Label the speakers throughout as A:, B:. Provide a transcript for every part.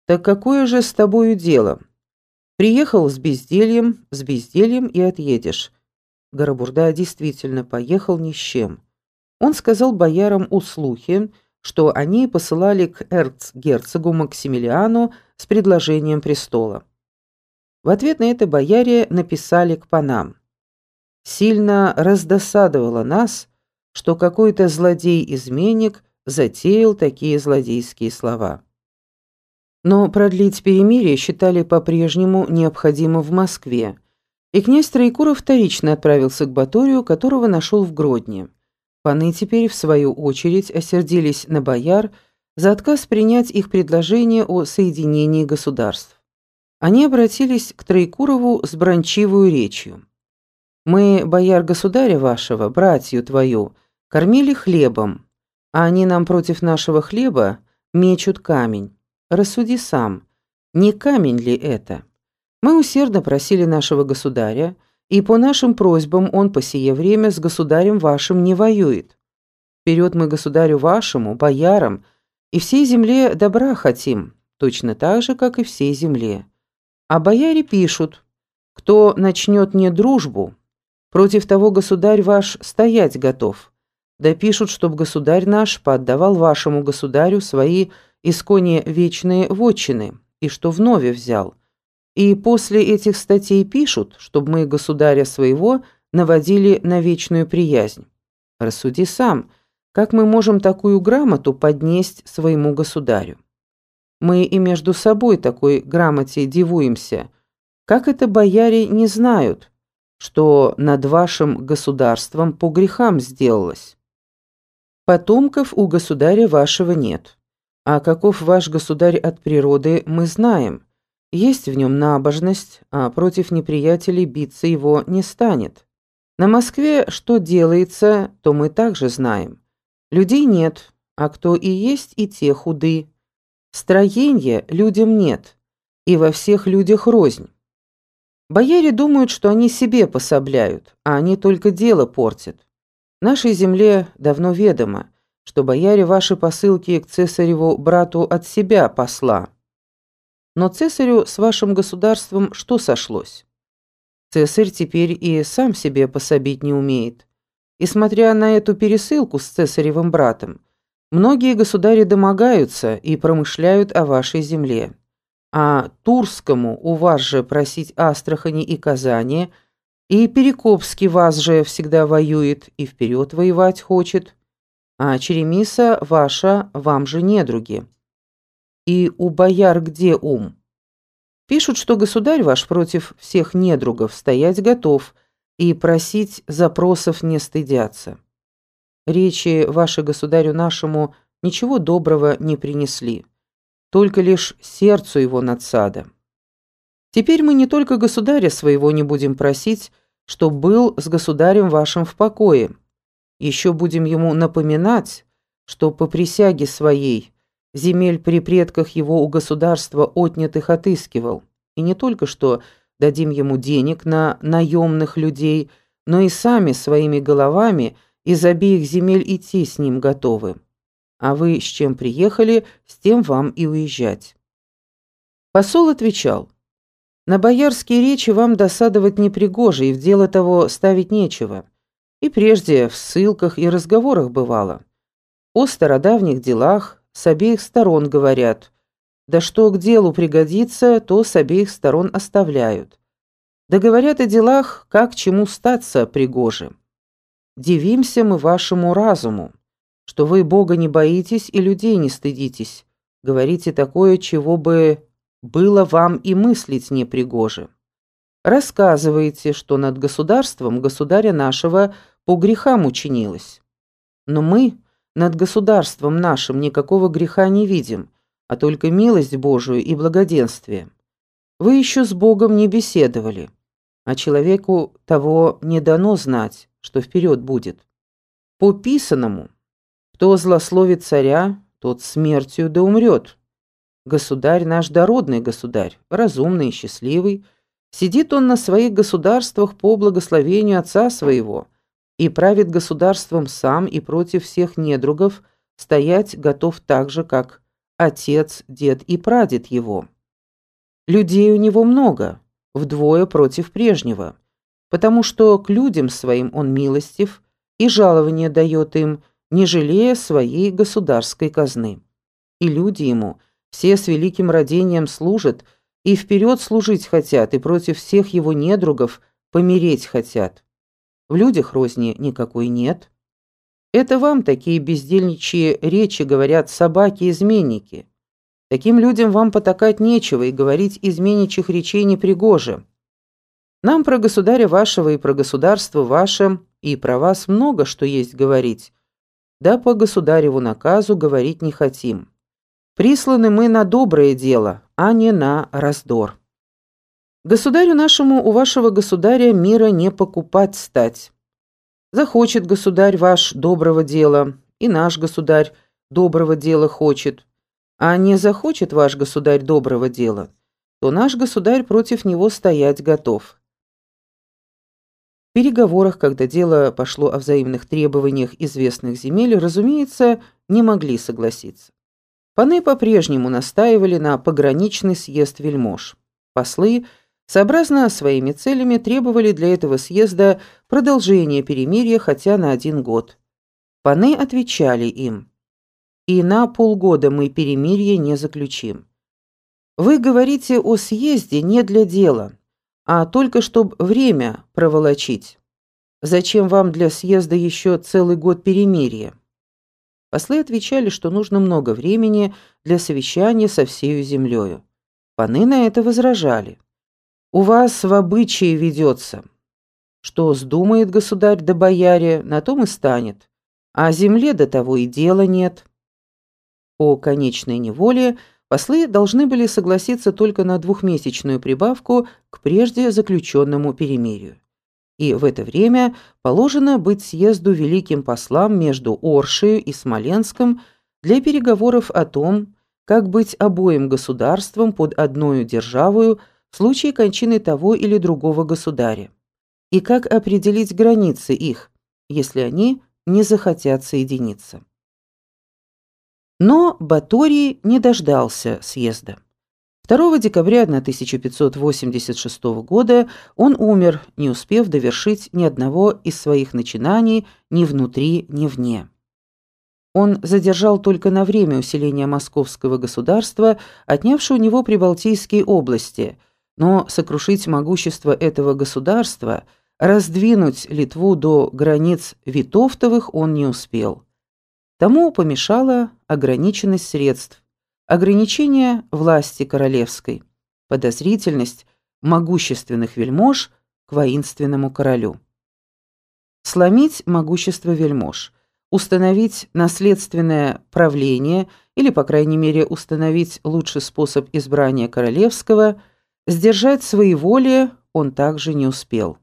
A: Так какое же с тобою дело? Приехал с бездельем и отъедешь. Горобурда действительно поехал ни с чем. Он сказал боярам услухи, что они посылали к эрцгерцогу Максимилиану с предложением престола. В ответ на это бояре написали к панам: «Сильно раздосадовало нас, что какой-то злодей-изменник затеял такие злодейские слова». Но продлить перемирие считали по-прежнему необходимо в Москве, и князь Троекуров вторично отправился к Баторию, которого нашел в Гродне. Паны теперь, в свою очередь, осердились на бояр за отказ принять их предложение о соединении государств. Они обратились к Троекурову с бранчивую речью. «Мы, бояр государя вашего, братью твою, кормили хлебом, а они нам против нашего хлеба мечут камень. Рассуди сам, не камень ли это? Мы усердно просили нашего государя, и по нашим просьбам он по сие время с государем вашим не воюет. Вперед мы государю вашему, боярам, и всей земле добра хотим, точно так же, как и всей земле. А бояре пишут: кто начнет не дружбу, против того государь ваш стоять готов. Да пишут, чтоб государь наш поотдавал вашему государю свои исконе вечные вотчины, и что вновь взял. И после этих статей пишут, чтобы мы государя своего наводили на вечную приязнь. Рассуди сам, как мы можем такую грамоту поднесть своему государю? Мы и между собой такой грамоте дивуемся. Как это бояре не знают, что над вашим государством по грехам сделалось? Потомков у государя вашего нет. А каков ваш государь от природы, мы знаем. Есть в нем набожность, а против неприятелей биться его не станет. На Москве что делается, то мы также знаем. Людей нет, а кто и есть, и те худы. Строенья людям нет, и во всех людях рознь. Бояре думают, что они себе пособляют, а они только дело портят. Нашей земле давно ведомо, что бояре ваши посылки к цесареву брату от себя посла. Но цесарю с вашим государством что сошлось? Цесарь теперь и сам себе пособить не умеет. И смотря на эту пересылку с цесаревым братом, многие государи домогаются и промышляют о вашей земле. А Турскому у вас же просить Астрахани и Казани, и Перекопский вас же всегда воюет и вперед воевать хочет, а Черемиса ваша вам же недруги. И у бояр где ум? Пишут, что государь ваш против всех недругов стоять готов и просить запросов не стыдятся. Речи ваши государю нашему ничего доброго не принесли, только лишь сердцу его надсада. Теперь мы не только государя своего не будем просить, что был с государем вашим в покое, еще будем ему напоминать, что по присяге своей земель при предках его у государства отнятых отыскивал, и не только что дадим ему денег на наемных людей, но и сами своими головами из обеих земель идти с ним готовы. А вы с чем приехали, с тем вам и уезжать». Посол отвечал: «На боярские речи вам досадовать непригоже, и в дело того ставить нечего. И прежде в ссылках и разговорах бывало. О стародавних делах с обеих сторон говорят, да что к делу пригодится, то с обеих сторон оставляют. Да говорят о делах, как чему статься пригоже. Дивимся мы вашему разуму, что вы Бога не боитесь и людей не стыдитесь, говорите такое, чего бы было вам и мыслить непригоже. Рассказываете, что над государством государя нашего по грехам учинилось. Но мы над государством нашим никакого греха не видим, а только милость Божию и благоденствие. Вы еще с Богом не беседовали, а человеку того не дано знать, что вперед будет. По писанному, кто злословит царя, тот смертью да умрет. Государь наш дородный государь, разумный и счастливый, сидит он на своих государствах по благословению отца своего и правит государством сам и против всех недругов стоять готов так же, как отец, дед и прадед его. Людей у него много, вдвое против прежнего, потому что к людям своим он милостив и жалование дает им, не жалея своей государской казны. И люди ему все с великим радением служат, и вперед служить хотят, и против всех его недругов помереть хотят. В людях розни никакой нет. Это вам такие бездельничьи речи говорят собаки-изменники. Таким людям вам потакать нечего, и говорить изменничьих речей непригоже. Нам про государя вашего и про государство ваше, и про вас много что есть говорить. Да по государеву наказу говорить не хотим. Присланы мы на доброе дело, а не на раздор. Государю нашему у вашего государя мира не покупать стать. Захочет государь ваш доброго дела, и наш государь доброго дела хочет. А не захочет ваш государь доброго дела, то наш государь против него стоять готов. В переговорах, когда дело пошло о взаимных требованиях известных земель, разумеется, не могли согласиться. Паны по-прежнему настаивали на пограничный съезд вельмож. Послы, сообразно своими целями, требовали для этого съезда продолжения перемирия хотя на 1 год. Паны отвечали им: «И на полгода мы перемирие не заключим. Вы говорите о съезде не для дела, а только чтоб время проволочить. Зачем вам для съезда еще целый год перемирия?» Послы отвечали, что нужно много времени для совещания со всею землею. Паны на это возражали: «У вас в обычае ведется. Что сдумает государь да бояре, на том и станет, а земле до того и дела нет». По конечной неволе послы должны были согласиться только на 2-месячную прибавку к прежде заключенному перемирию. И в это время положено быть съезду великим послам между Оршею и Смоленском для переговоров о том, как быть обоим государствам под одною державою в случае кончины того или другого государя, и как определить границы их, если они не захотят соединиться. Но Баторий не дождался съезда. 2 декабря 1586 года он умер, не успев довершить ни одного из своих начинаний ни внутри, ни вне. Он задержал только на время усиления московского государства, отнявшее у него прибалтийские области, но сокрушить могущество этого государства, раздвинуть Литву до границ Витовтовых он не успел. Тому помешала ограниченность средств, ограничение власти королевской, подозрительность могущественных вельмож к воинственному королю. Сломить могущество вельмож, установить наследственное правление или, по крайней мере, установить лучший способ избрания королевского, сдержать своеволие он также не успел.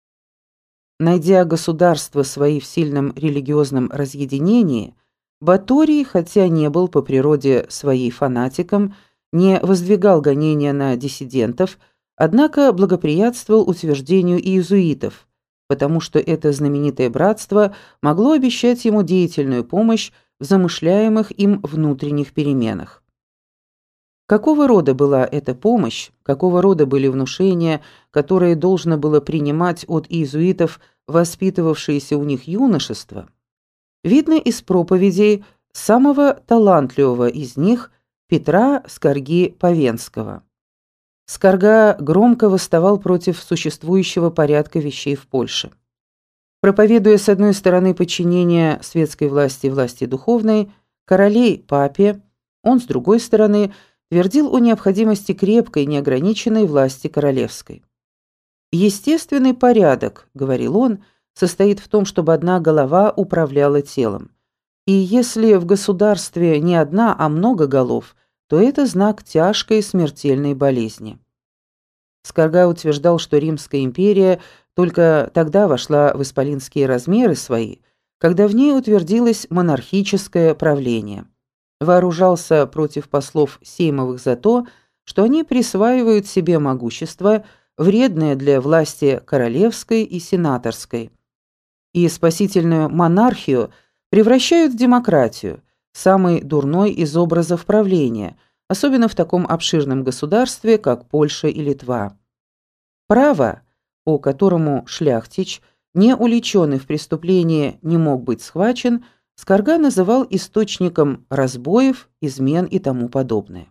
A: Найдя государства свои в сильном религиозном разъединении, Баторий, хотя не был по природе своей фанатиком, не воздвигал гонения на диссидентов, однако благоприятствовал утверждению иезуитов, потому что это знаменитое братство могло обещать ему деятельную помощь в замышляемых им внутренних переменах. Какого рода была эта помощь, какого рода были внушения, которые должно было принимать от иезуитов воспитывавшееся у них юношество, видно из проповедей самого талантливого из них, Петра Скорги-Повенского. Скорга громко восставал против существующего порядка вещей в Польше. Проповедуя с одной стороны подчинение светской власти власти духовной, королей папе, он с другой стороны твердил о необходимости крепкой неограниченной власти королевской. «Естественный порядок, — говорил он, — состоит в том, чтобы одна голова управляла телом. И если в государстве не одна, а много голов, то это знак тяжкой смертельной болезни». Скорга утверждал, что Римская империя только тогда вошла в исполинские размеры свои, когда в ней утвердилось монархическое правление. Вооружался против послов сеймовых за то, что они присваивают себе могущество, вредное для власти королевской и сенаторской, и спасительную монархию превращают в демократию, самый дурной из образов правления, особенно в таком обширном государстве, как Польша и Литва. Право, по которому шляхтич, не уличенный в преступлении, не мог быть схвачен, Скарга называл источником разбоев, измен и тому подобное.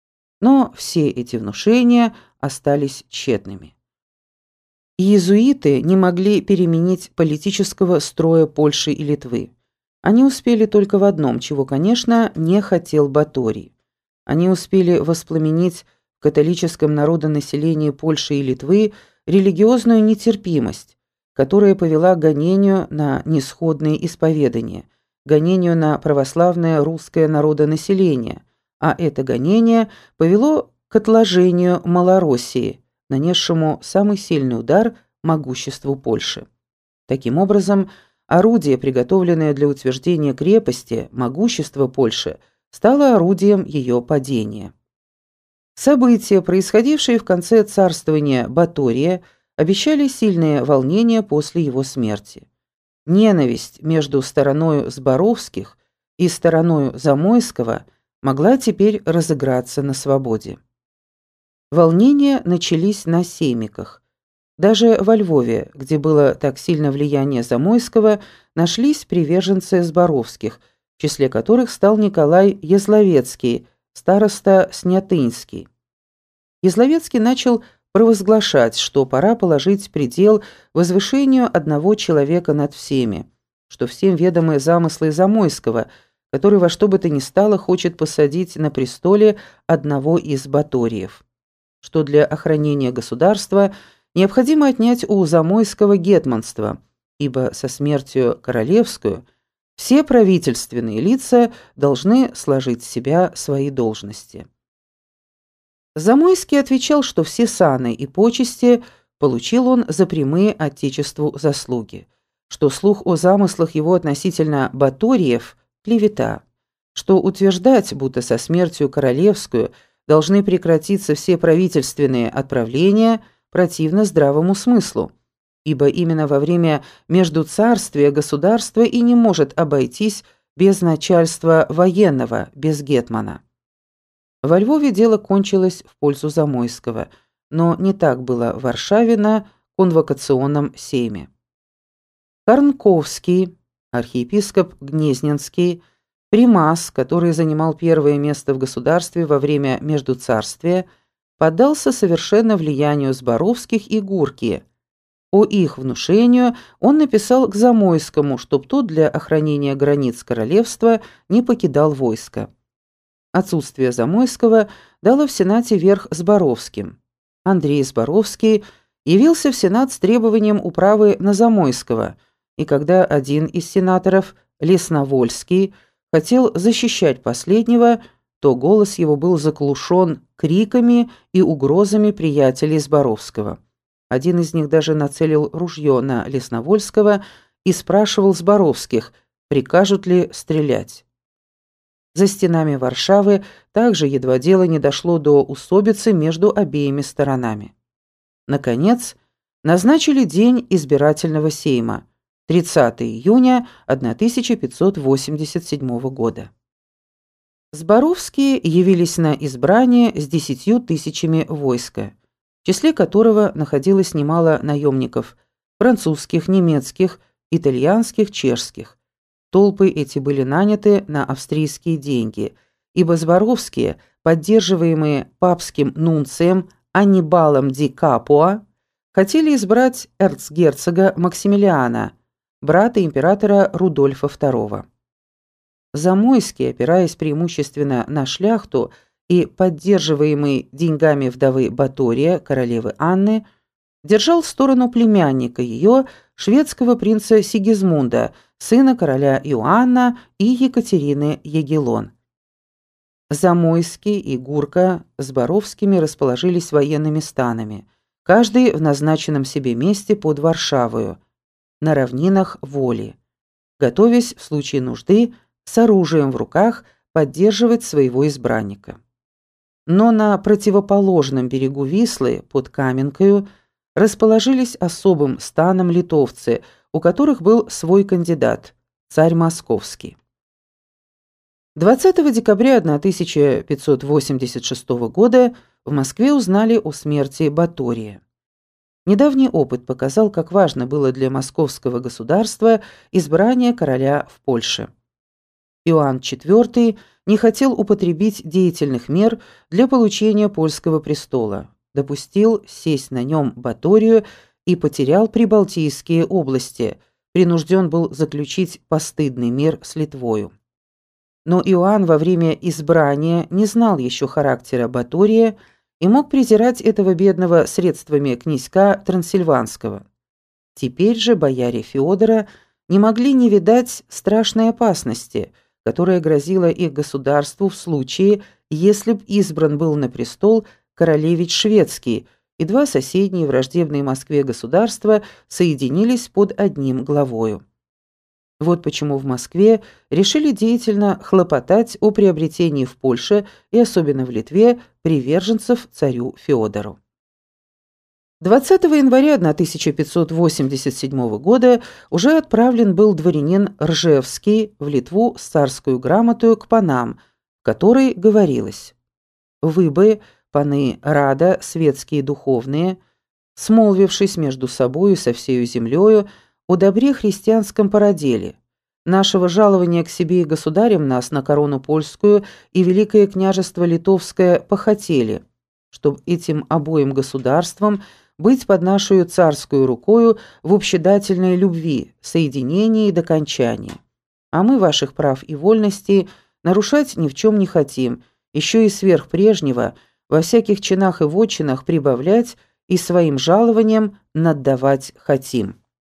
A: Но все эти внушения остались тщетными. Иезуиты не могли переменить политического строя Польши и Литвы. Они успели только в одном, чего, конечно, не хотел Баторий. Они успели воспламенить в католическом народонаселении Польши и Литвы религиозную нетерпимость, которая повела к гонению на нисходные исповедания, гонению на православное русское народонаселение, а это гонение повело к отложению Малороссии, нанесшему самый сильный удар могуществу Польши. Таким образом, орудие, приготовленное для утверждения крепости, могущества Польши, стало орудием ее падения. События, происходившие в конце царствования Батория, обещали сильные волнения после его смерти. Ненависть между стороною Зборовских и стороною Замойского могла теперь разыграться на свободе. Волнения начались на Сеймиках. Даже во Львове, где было так сильно влияние Замойского, нашлись приверженцы Зборовских, в числе которых стал Николай Язловецкий, староста Снятынский. Язловецкий начал провозглашать, что пора положить предел возвышению одного человека над всеми, что всем ведомы замыслы Замойского, который во что бы то ни стало хочет посадить на престоле одного из Баториев, что для охранения государства необходимо отнять у Замойского гетманство, ибо со смертью королевскую все правительственные лица должны сложить с себя свои должности. Замойский отвечал, что все саны и почести получил он за прямые отечеству заслуги, что слух о замыслах его относительно Баториев – клевета, что утверждать, будто со смертью королевскую должны прекратиться все правительственные отправления, противно здравому смыслу, ибо именно во время междуцарствия государство и не может обойтись без начальства военного, без гетмана. Во Львове дело кончилось в пользу Замойского, но не так было в Варшаве на конвокационном сейме. Карнковский, архиепископ Гнезненский, примас, который занимал первое место в государстве во время междуцарствия, поддался совершенно влиянию Зборовских и Гурки. По их внушению он написал к Замойскому, чтоб тот для охранения границ королевства не покидал войско. Отсутствие Замойского дало в Сенате верх Зборовским. Андрей Зборовский явился в Сенат с требованием управы на Замойского, и когда один из сенаторов, Лесновольский, хотел защищать последнего, то голос его был заглушен криками и угрозами приятелей Зборовского. Один из них даже нацелил ружье на Лесновольского и спрашивал Зборовских, прикажут ли стрелять. За стенами Варшавы также едва дело не дошло до усобицы между обеими сторонами. Наконец, назначили день избирательного сейма – 30 июня 1587 года. Зборовские явились на избрание с 10 тысячами войска, в числе которого находилось немало наемников – французских, немецких, итальянских, чешских. Толпы эти были наняты на австрийские деньги, ибо Зборовские, поддерживаемые папским нунцием Аннибалом ди Капуа, хотели избрать эрцгерцога Максимилиана, брата императора Рудольфа II. Замойский, опираясь преимущественно на шляхту и поддерживаемый деньгами вдовы Батория, королевы Анны, держал сторону племянника ее, шведского принца Сигизмунда, сына короля Иоанна и Екатерины Ягеллон. Замойский и Гурка с Боровскими расположились военными станами, каждый в назначенном себе месте под Варшавою, на равнинах Воли, готовясь в случае нужды с оружием в руках поддерживать своего избранника. Но на противоположном берегу Вислы, под Каменкою, расположились особым станом литовцы, у которых был свой кандидат, царь Московский. 20 декабря 1586 года в Москве узнали о смерти Батория. Недавний опыт показал, как важно было для московского государства избрание короля в Польше. Иоанн IV не хотел употребить деятельных мер для получения польского престола, допустил сесть на нем Баторию и потерял Прибалтийские области, принужден был заключить постыдный мир с Литвою. Но Иоанн во время избрания не знал еще характера Батория и мог презирать этого бедного средствами князька Трансильванского. Теперь же бояре Феодора не могли не видать страшной опасности, которая грозила их государству в случае, если б избран был на престол королевич шведский, и два соседние враждебные Москве государства соединились под одним главою. Вот почему в Москве решили деятельно хлопотать о приобретении в Польше и особенно в Литве приверженцев царю Феодору. 20 января 1587 года уже отправлен был дворянин Ржевский в Литву с царскую грамотою к панам, в которой говорилось: «Вы бы, паны рада, светские и духовные, смолвившись между собою со всею землею, о добре христианском породеле, нашего жалования к себе и государям нас на корону польскую и Великое княжество Литовское похотели, чтоб этим обоим государствам быть под нашу царскую рукою в общедательной любви, соединении и докончании. А мы ваших прав и вольностей нарушать ни в чем не хотим, еще и сверх прежнего во всяких чинах и вотчинах прибавлять и своим жалованием наддавать хотим».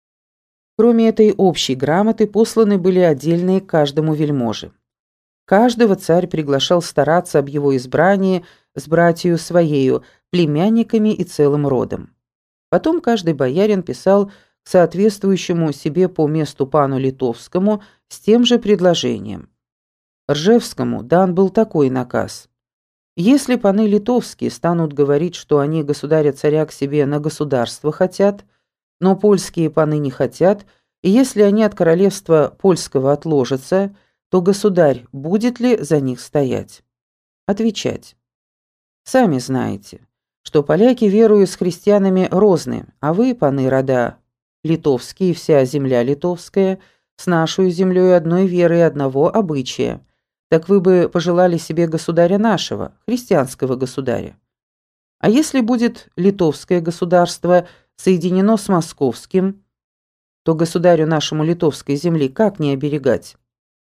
A: Кроме этой общей грамоты посланы были отдельные каждому вельможе. Каждого царь приглашал стараться об его избрании с братью своею, племянниками и целым родом. Потом каждый боярин писал к соответствующему себе по месту пану литовскому с тем же предложением. Ржевскому дан был такой наказ: если паны литовские станут говорить, что они государя-царя к себе на государство хотят, но польские паны не хотят, и если они от королевства польского отложатся, то государь будет ли за них стоять? Отвечать: сами знаете, что поляки верою с христианами розны, а вы, паны рода литовские, вся земля литовская, с нашей землей одной веры и одного обычая, так вы бы пожелали себе государя нашего, христианского государя. А если будет литовское государство соединено с московским, то государю нашему литовской земли как не оберегать?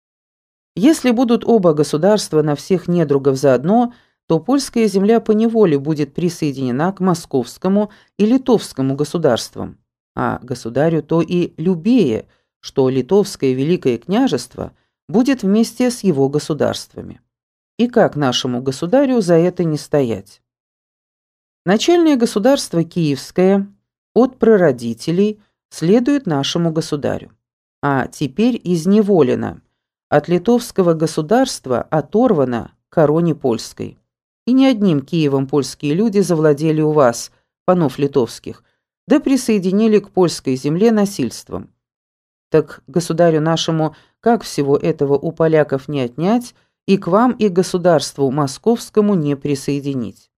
A: Если будут оба государства на всех недругов заодно, то польская земля поневоле будет присоединена к московскому и литовскому государствам, а государю то и любее, что литовское великое княжество будет вместе с его государствами. И как нашему государю за это не стоять? Начальное государство Киевское от прародителей следует нашему государю, а теперь изневолено, от литовского государства оторвано короне польской. И не одним Киевом польские люди завладели у вас, панов литовских, да присоединили к польской земле насильством. Так государю нашему как всего этого у поляков не отнять и к вам и к государству московскому не присоединить?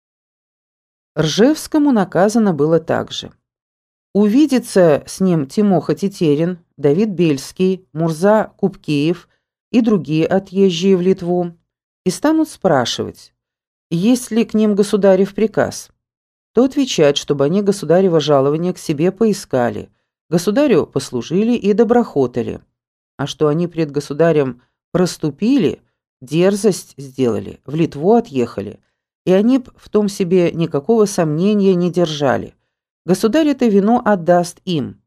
A: Ржевскому наказано было также увидеться с ним Тимоха Тетерин, Давид Бельский, Мурза Купкеев и другие отъезжие в Литву, и станут спрашивать, есть ли к ним государев приказ, то отвечать, чтобы они государево жалование к себе поискали, государю послужили и доброхотали, а что они пред государем проступили, дерзость сделали, в Литву отъехали, и они б в том себе никакого сомнения не держали. Государь это вину отдаст им,